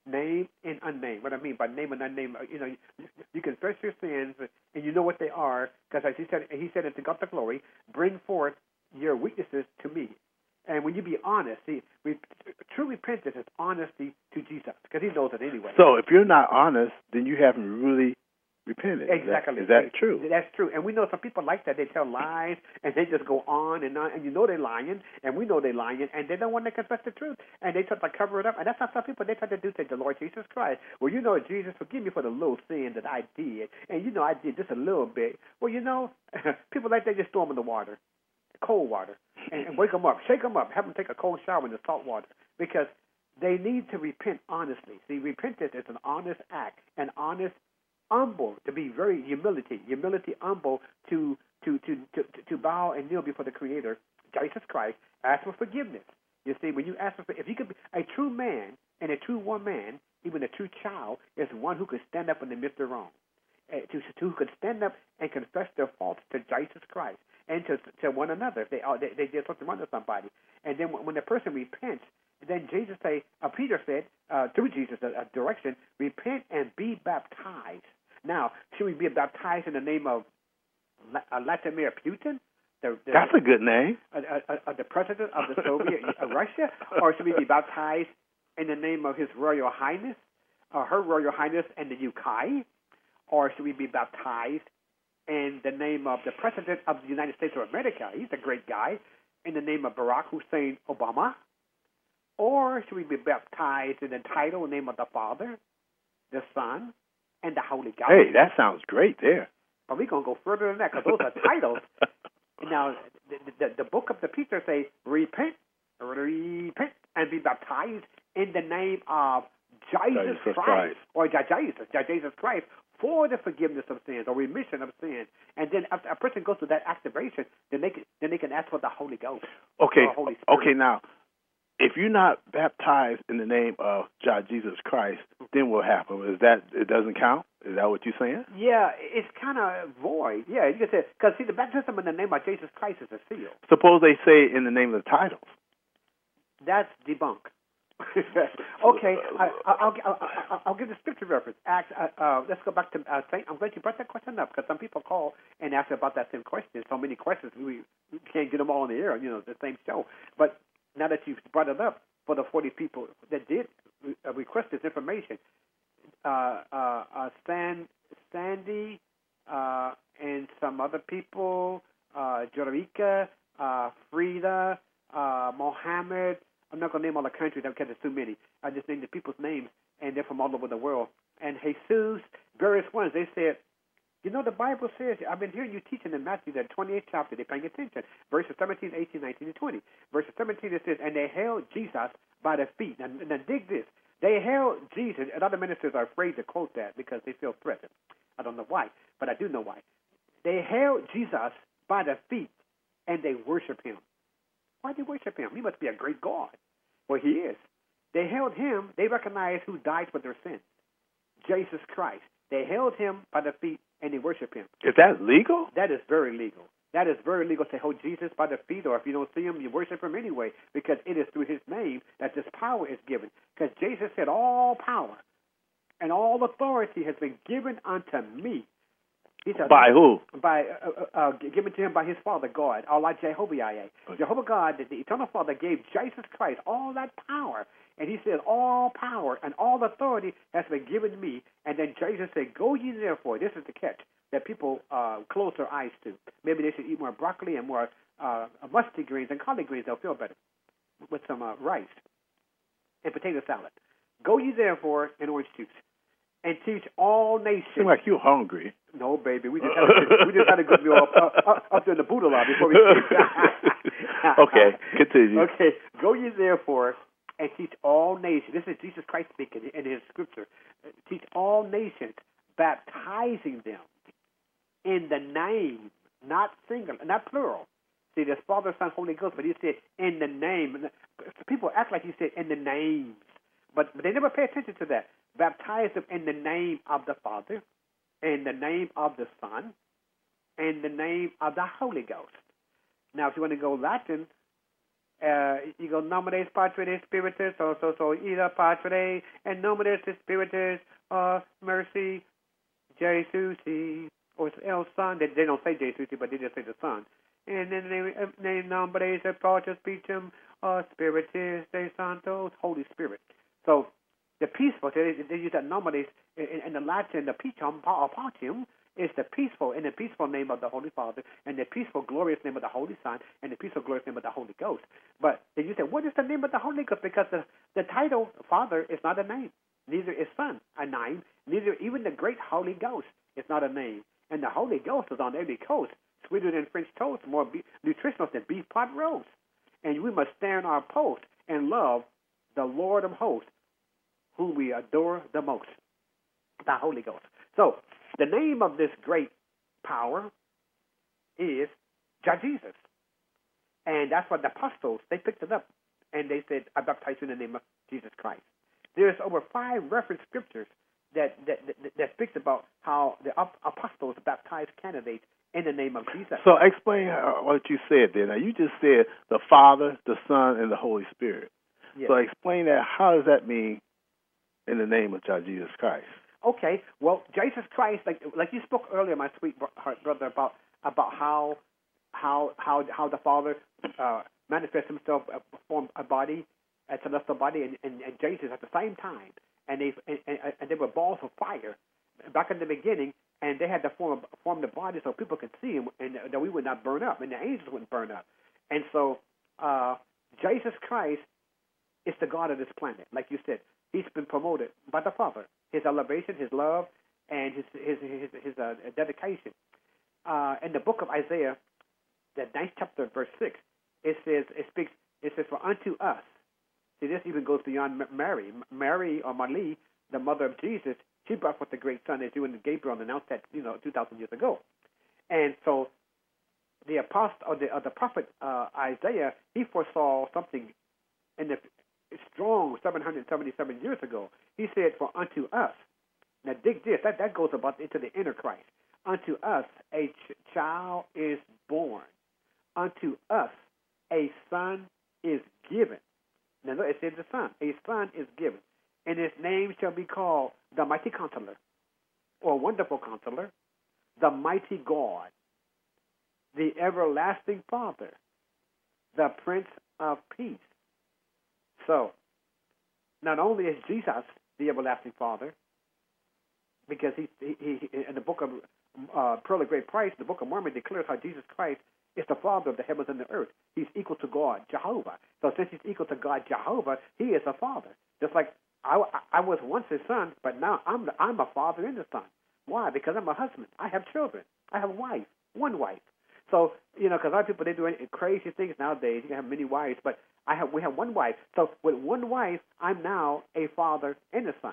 name and unnamed. What I mean by name and unnamed, you confess your sins and you know what they are, because as he said it to God the glory, bring forth your weaknesses to me. And when you be honest, true repentance is honesty to Jesus, because he knows it anyway. So if you're not honest, then you haven't really repented. Exactly. Is that true? That's true. And we know some people like that. They tell lies, and they just go on, and you know they're lying, and we know they're lying, and they don't want to confess the truth, and they try to cover it up. And that's how some people, they try to do to the Lord Jesus Christ. Well, Jesus, forgive me for the little sin that I did, and I did just a little bit. Well, people like that just throw them in the water, cold water, and wake them up, shake them up, have them take a cold shower in the salt water, because they need to repent honestly. See, repentance is an honest act, an honest, humble, to be very humility, humble, to bow and kneel before the Creator, Jesus Christ, ask for forgiveness. You see, when you ask if you could be a true man and a true woman, even a true child, is one who could stand up in the midst of wrong, who could stand up and confess their faults to Jesus Christ and to one another if they did something wrong to somebody. And then when the person repents, then Peter said through Jesus a direction, repent and be baptized. Now, should we be baptized in the name of Vladimir Putin? That's a good name. The president of the Soviet Russia? Or should we be baptized in the name of His Royal Highness, Her Royal Highness and the UK? Or should we be baptized in the name of the President of the United States of America? He's a great guy. In the name of Barack Hussein Obama? Or should we be baptized in the title and name of the Father, the Son, and the Holy Ghost? Hey, that sounds great there. But we're going to go further than that, because those are titles. Now, the book of the Peter say, repent, and be baptized in the name of Jesus Christ, or Jesus Christ, for the forgiveness of sins or remission of sins. And then after a person goes through that activation, then they can ask for the Holy Ghost. Okay. Or Holy Spirit. Okay. Now, if you're not baptized in the name of Jesus Christ, then what happens? Is that it doesn't count? Is that what you're saying? Yeah, it's kind of void. Yeah, you can say, because see, the baptism in the name of Jesus Christ is a seal. Suppose they say in the name of the titles. That's debunk. Okay, I'll give the scripture reference. Acts. Let's go back to Saint. I'm glad you brought that question up, because some people call and ask about that same question. So many questions, we can't get them all in the air. The same show. But now that you've brought it up, for the 40 people that did request this information, Sandy and some other people, Jerica, Frida, Mohammed. I'm not going to name all the countries because there's too many. I just named the people's names, and they're from all over the world. And Jesus, various ones, they said, the Bible says, I've been hearing you teaching in Matthew, the 28th chapter, they're paying attention. Verses 17, 18, 19, and 20. Verses 17, it says, and they held Jesus by the feet. Now dig this. They held Jesus, and other ministers are afraid to quote that because they feel threatened. I don't know why, but I do know why. They held Jesus by the feet, and they worship him. Why do they worship him? He must be a great God. Well, he is. They held him. They recognized who died for their sins, Jesus Christ. They held him by the feet, and they worship him. Is that legal? That is very legal. That is very legal to hold Jesus by the feet, or if you don't see him, you worship him anyway, because it is through his name that this power is given. Because Jesus said, all power and all authority has been given unto me. He said, by who? By given to him by his Father God, Allah Jehovah. Okay. Jehovah God, the eternal Father, gave Jesus Christ all that power. And he said, all power and all authority has been given to me. And then Jesus said, go ye therefore. This is the catch that people close their eyes to. Maybe they should eat more broccoli and more mustard greens and collard greens. They'll feel better with some rice and potato salad. Go ye therefore and orange juice, and teach all nations. Seem like you're hungry. No, baby. We just had a good meal up there in the Buddha lobby before we Okay, continue. Okay. Go ye therefore and teach all nations. This is Jesus Christ speaking in his scripture. Teach all nations, baptizing them in the name, not singular, not plural. See, there's Father, Son, Holy Ghost, but he said in the name. People act like he said in the names, but they never pay attention to that. Baptize them in the name of the Father, in the name of the Son, and the name of the Holy Ghost. Now, if you want to go Latin, Ego nominees Patres Spiritus, so either Patres and nominees Spiritus, Mercy, Jesus, or El Son. They don't say Jesus, but they just say the Son. And then they nominees Patres Spiritum, Spiritus de Santos, Holy Spirit. So the peaceful, they use that nominees in the Latin, the Pitum, Partium, is the peaceful, in the peaceful name of the Holy Father, and the peaceful, glorious name of the Holy Son, and the peaceful, glorious name of the Holy Ghost. But then you say, what is the name of the Holy Ghost? Because the title Father is not a name. Neither is Son a name. Neither even the great Holy Ghost is not a name. And the Holy Ghost is on every coast, sweeter than French toast, more nutritional than beef pot roast. And we must stand our post and love the Lord of hosts, whom we adore the most, the Holy Ghost. So, the name of this great power is Jesus. And that's what the apostles, they picked it up. And they said, I baptize you in the name of Jesus Christ. There's over 5 reference scriptures that speaks about how the apostles baptized candidates in the name of Jesus. So explain what you said there. Now, you just said the Father, the Son, and the Holy Spirit. Yes. So explain that. How does that mean in the name of Jesus Christ? Okay, well, Jesus Christ, like you spoke earlier, my sweet brother, about how the Father manifests Himself, formed a body, a celestial body, and Jesus at the same time, and they were balls of fire back in the beginning, and they had to form the body so people could see Him, and that we would not burn up, and the angels wouldn't burn up, and so Jesus Christ is the God of this planet, like you said. He's been promoted by the Father. His elevation, His love, and His dedication. In the book of Isaiah, the 9th chapter, verse 6, it says, for unto us. See, this even goes beyond Mary. Mary, or Marie, the mother of Jesus, she brought forth the great Son, as you and Gabriel announced that 2,000 years ago. And so the apostle, or the prophet Isaiah, he foresaw something in the strong 777 years ago. He said, for unto us, now dig this, that goes about into the inner Christ. Unto us a child is born. Unto us a son is given. Now look, it says the Son. A son is given. And His name shall be called the Mighty Counselor, or Wonderful Counselor, the Mighty God, the Everlasting Father, the Prince of Peace. So, not only is Jesus the everlasting Father, because he in the book of Pearl of Great Price, the Book of Mormon declares how Jesus Christ is the Father of the heavens and the earth. He's equal to God, Jehovah. So since He's equal to God, Jehovah, He is a Father. Just like I was once His son, but now I'm a father in the Son. Why? Because I'm a husband. I have children. I have a wife, one wife. So, because a lot of people, they do crazy things nowadays. You can have many wives, but we have one wife. So with one wife, I'm now a father and a son.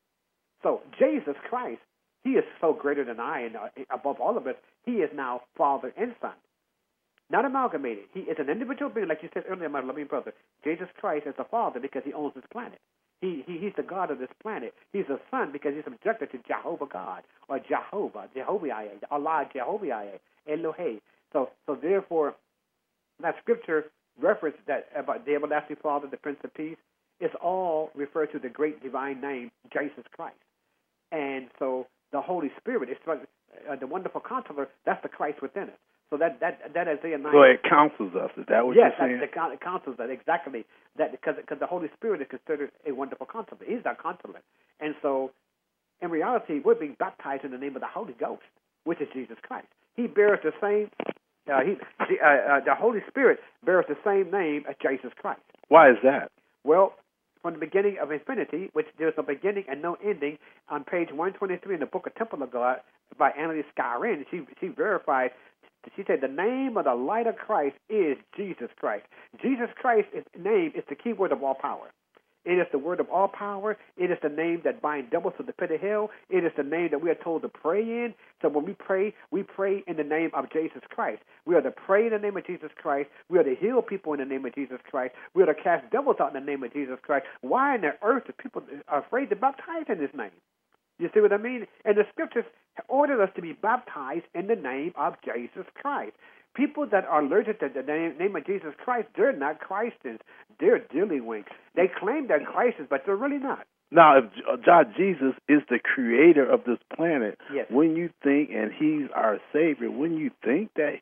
So Jesus Christ, He is so greater than I, and above all of us, He is now Father and Son. Not amalgamated. He is an individual being, like you said earlier, my loving brother. Jesus Christ is the Father because He owns this planet. He's the God of this planet. He's a Son because He's subjected to Jehovah God, or Jehovah, Allah, Jehovah, Elohim. So therefore, that scripture reference that about the everlasting Father, the Prince of Peace, is all referred to the great divine name, Jesus Christ. And so the Holy Spirit is the wonderful counselor. That's the Christ within us. So that Isaiah 9. So it counsels us. Is that what you're saying? Yes, it counsels us, exactly. That because the Holy Spirit is considered a wonderful counselor. He's our counselor. And so, in reality, we're being baptized in the name of the Holy Ghost, which is Jesus Christ. He bears the same. The Holy Spirit bears the same name as Jesus Christ. Why is that? Well, from the beginning of infinity, which there's a beginning and no ending, on page 123 in the book of Temple of God by Annalise Skyrin, she verified. She said the name of the light of Christ is Jesus Christ. Jesus Christ's name is the key word of all power. It is the word of all power. It is the name that binds devils to the pit of hell. It is the name that we are told to pray in. So when we pray in the name of Jesus Christ. We are to pray in the name of Jesus Christ. We are to heal people in the name of Jesus Christ. We are to cast devils out in the name of Jesus Christ. Why on the earth do people are afraid to baptize in His name? You see what I mean? And the scriptures ordered us to be baptized in the name of Jesus Christ. People that are allergic to the name of Jesus Christ, they're not Christians. They're dillywinks. They claim they're Christians, but they're really not. Now, if God, Jesus is the creator of this planet, yes. When you think, and he's our Savior, when you think that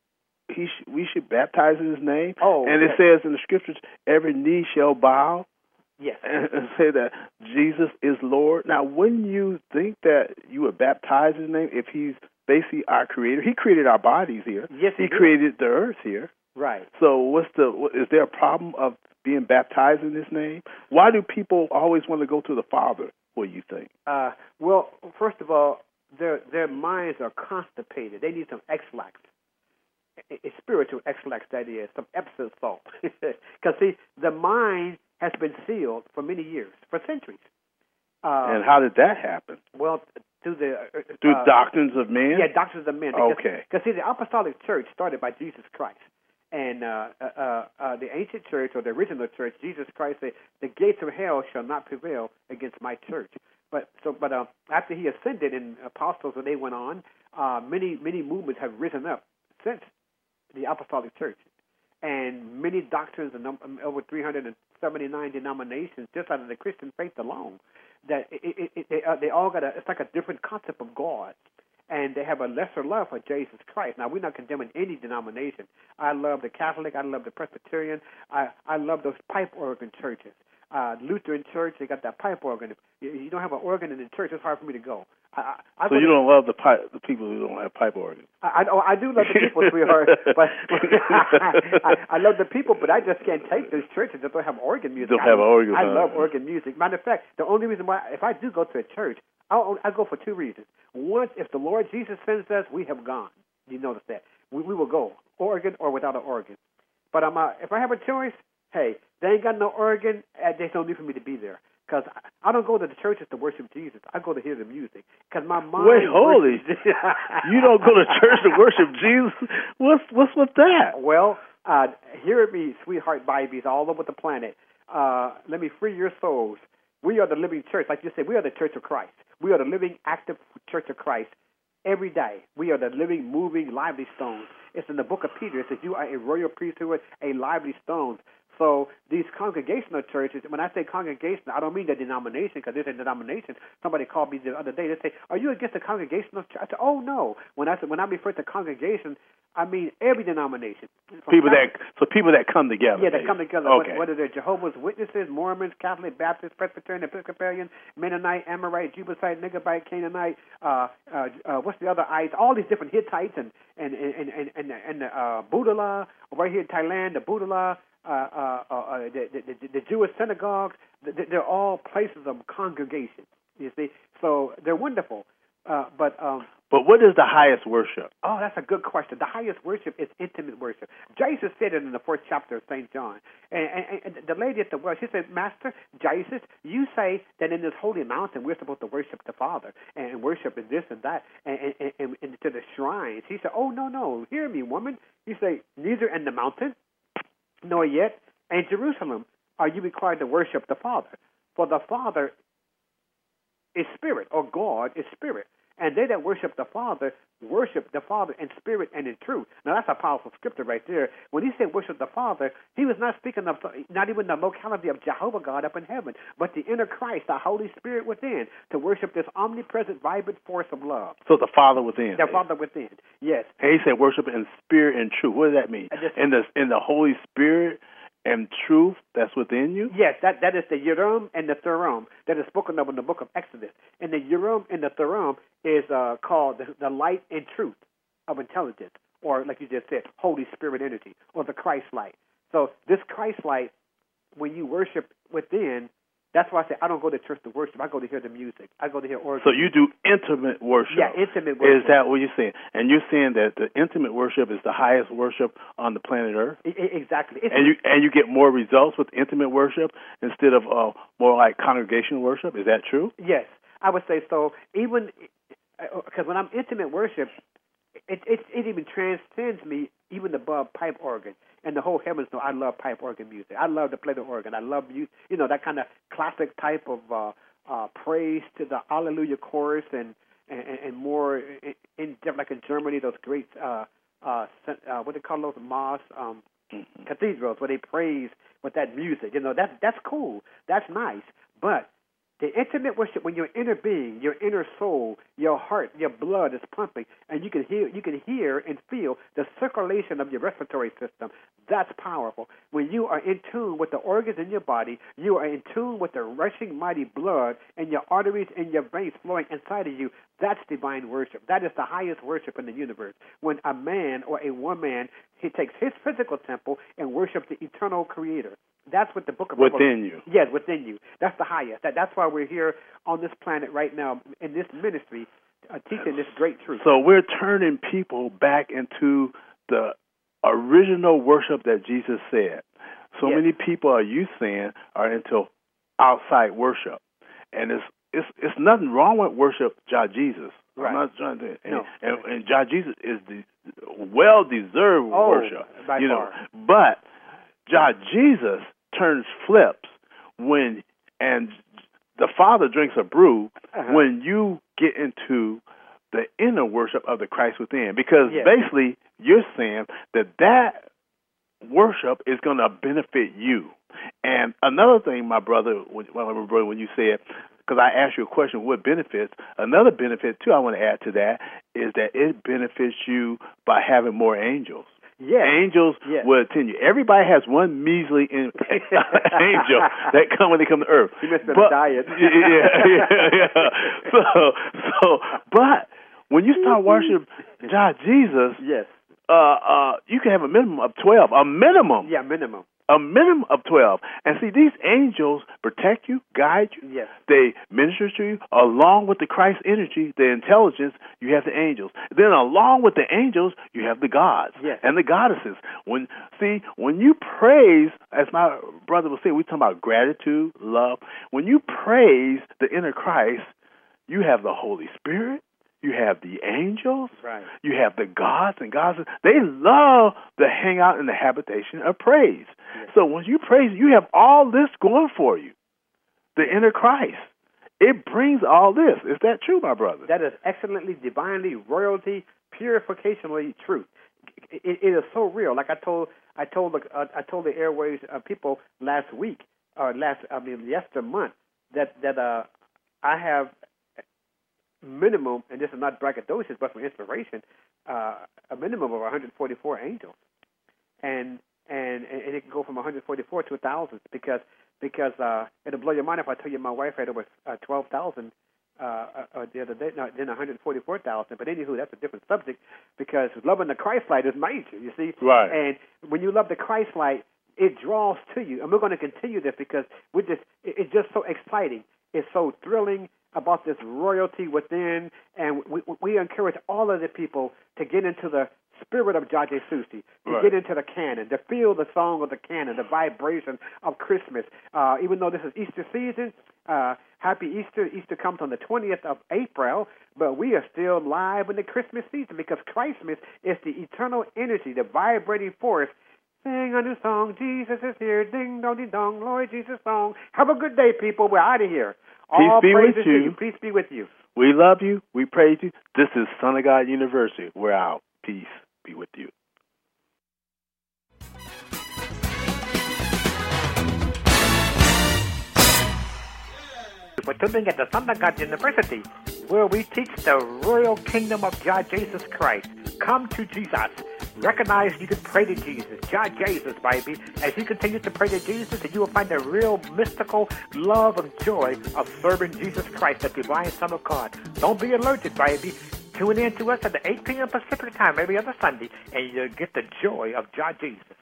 we should baptize in his name, and it says in the scriptures, every knee shall bow, yes, and say that Jesus is Lord. Now, when you think that you would baptize in his name, if he's basically our creator, he created our bodies here. Yes, he created the earth here. Right. So is there a problem of being baptized in his name? Why do people always want to go to the Father, what do you think? Well, first of all, their minds are constipated. They need some X-lax. A spiritual X-lax, that is, some Epsom salt. Because, see, the mind has been sealed for many years, for centuries. And how did that happen? Well, through doctrines of men? Yeah, doctrines of men. Okay. Because, see, the apostolic church started by Jesus Christ. And the ancient church, or the original church, Jesus Christ said, the gates of hell shall not prevail against my church. But after he ascended and apostles, when they went on, many movements have risen up since the apostolic church. And many doctrines, and over 379 denominations, just out of the Christian faith alone, that they all got it's like a different concept of God. And they have a lesser love for Jesus Christ. Now, we're not condemning any denomination. I love the Catholic. I love the Presbyterian. I love those pipe organ churches. Lutheran church, they got that pipe organ. If you don't have an organ in the church, it's hard for me to go. So you don't love the people who don't have pipe organs? I do love the people, sweetheart. But I love the people, but I just can't take those churches that don't have organ music. Don't have organ. I love organ music. Matter of fact, the only reason why, if I do go to a church, I go for two reasons. One, if the Lord Jesus sends us, we have gone. You notice that. We will go, organ or without an organ. But if I have a choice, hey, they ain't got no organ, there's no need for me to be there. Because I don't go to the churches to worship Jesus. I go to hear the music. Because my mind... Wait, holy. You don't go to church to worship Jesus? What's with that? Well, hear me, sweetheart babies all over the planet. Let me free your souls. We are the living church. Like you said, we are the church of Christ. We are the living, active church of Christ every day. We are the living, moving, lively stones. It's in the book of Peter. It says you are a royal priesthood, a lively stone. So these congregational churches, when I say congregation, I don't mean the denomination, because there's a denomination. Somebody called me the other day. They say, "Are you against the congregational church?" I said, "Oh, no." When I refer to congregation, I mean every denomination. People that come together. Yeah, that come together. Okay. Whether they're Jehovah's Witnesses, Mormons, Catholic, Baptist, Presbyterian, Episcopalian, Mennonite, Amorite, Jebusite, Negabite, Canaanite, what's the other ites? All these different Hittites and Budala, right here in Thailand, the Budala, the Jewish synagogues. They're all places of congregation. You see, so they're wonderful. But what is the highest worship? Oh, that's a good question. The highest worship is intimate worship. Jesus said it in the 4th chapter of St. John. And the lady at the well, she said, "Master, Jesus, you say that in this holy mountain we're supposed to worship the Father and worship and this and that and to the shrines." He said, "Oh, no. Hear me, woman." He said, "Neither in the mountain nor yet in Jerusalem are you required to worship the Father. For the Father is spirit, or God is spirit. And they that worship the Father in spirit and in truth." Now, that's a powerful scripture right there. When he said worship the Father, he was not speaking of not even the locality of Jehovah God up in heaven, but the inner Christ, the Holy Spirit within, to worship this omnipresent, vibrant force of love. So the Father within. The Father within, yes. And he said worship in spirit and truth. What does that mean? In the Holy Spirit and truth that's within you? Yes, that is the Urim and the Thummim that is spoken of in the book of Exodus. And the Urim and the Thummim is called the light and truth of intelligence, or like you just said, Holy Spirit energy, or the Christ light. So this Christ light, when you worship within, that's why I say I don't go to church to worship. I go to hear the music. I go to hear organ. So you do intimate worship. Yeah, intimate worship. Is that what you're saying? And you're saying that the intimate worship is the highest worship on the planet Earth? Exactly. And you get more results with intimate worship instead of more like congregational worship? Is that true? Yes, I would say so. Even because when I'm intimate worship, it even transcends me even above pipe organ. And the whole heavens know I love pipe organ music. I love to play the organ. I love music, that kind of classic type of praise to the Hallelujah chorus and more in depth, like in Germany, those great what they call those mosques, cathedrals, where they praise with that music. That's cool. That's nice. But the intimate worship, when your inner being, your inner soul, your heart, your blood is pumping, and you can hear and feel the circulation of your respiratory system. That's powerful. When you are in tune with the organs in your body, you are in tune with the rushing mighty blood and your arteries and your veins flowing inside of you. That's divine worship. That is the highest worship in the universe. When a man or a woman, he takes his physical temple and worships the eternal Creator. That's what the book of within you. Yes, within you. That's the highest. That's why we're here on this planet right now in this ministry, teaching this great truth. So we're turning people back into the original worship that Jesus said. So many people, are you saying, are into outside worship, and it's nothing wrong with worship, Jah Jesus. Right. I'm not trying to. No. And Jah Jesus is the well-deserved worship. By far. But Jah Jesus turns flips when, and the Father drinks a brew when you get into the inner worship of the Christ within. Because basically you're saying that worship is going to benefit you. And another thing, my brother, when you said, because I asked you a question, what benefits? Another benefit, too, I want to add to that, is that it benefits you by having more angels. Yes. Angels will attend you. Everybody has one measly angel that come when they come to earth. He missed the diet. But when you start worshiping Jah Jesus, you can have a minimum of 12. A minimum. Yeah, minimum. A minimum of 12. And see, these angels protect you, guide you. Yes. They minister to you. Along with the Christ energy, the intelligence, you have the angels. Then along with the angels, you have the gods and the goddesses. When you praise, as my brother was saying, we're talking about gratitude, love. When you praise the inner Christ, you have the Holy Spirit. You have the angels. Right. You have the gods and goddesses. They love to hang out in the habitation of praise. Yes. So when you praise, you have all this going for you. The inner Christ. It brings all this. Is that true, my brother? That is excellently, divinely, royalty, purificationally truth. It is so real. Like I told the airways people last week, yesterday month, that I have minimum, and this is not braggadocious, but for inspiration, a minimum of 144 angels, and it can go from 144 to 1,000 because it'll blow your mind if I tell you my wife had over 12,000 the other day. No, then 144,000. But anywho, that's a different subject because loving the Christ light is major. You see, right? And when you love the Christ light, it draws to you, and we're going to continue this because it's just so exciting. It's so thrilling about this royalty within, and we encourage all of the people to get into the spirit of Jah Jesus, to get into the canon, to feel the song of the canon, the vibration of Christmas. Even though this is Easter season, happy Easter. Easter comes on the 20th of April, but we are still live in the Christmas season because Christmas is the eternal energy, the vibrating force. Sing a new song, Jesus is here, ding dong ding dong, Lord Jesus song. Have a good day, people. We're out of here. All Peace be with you. Peace be with you. We love you. We praise you. This is Son of God University. We're out. Peace be with you. We're tuning at the Son of God University, where we teach the royal kingdom of Jah Jesus Christ. Come to Jesus. Recognize you can pray to Jesus. Jah Jesus, baby. As you continue to pray to Jesus, you will find the real mystical love and joy of serving Jesus Christ, the divine Son of God. Don't be allergic, baby. Tune in to us at the 8 p.m. Pacific time every other Sunday, and you'll get the joy of Jah Jesus.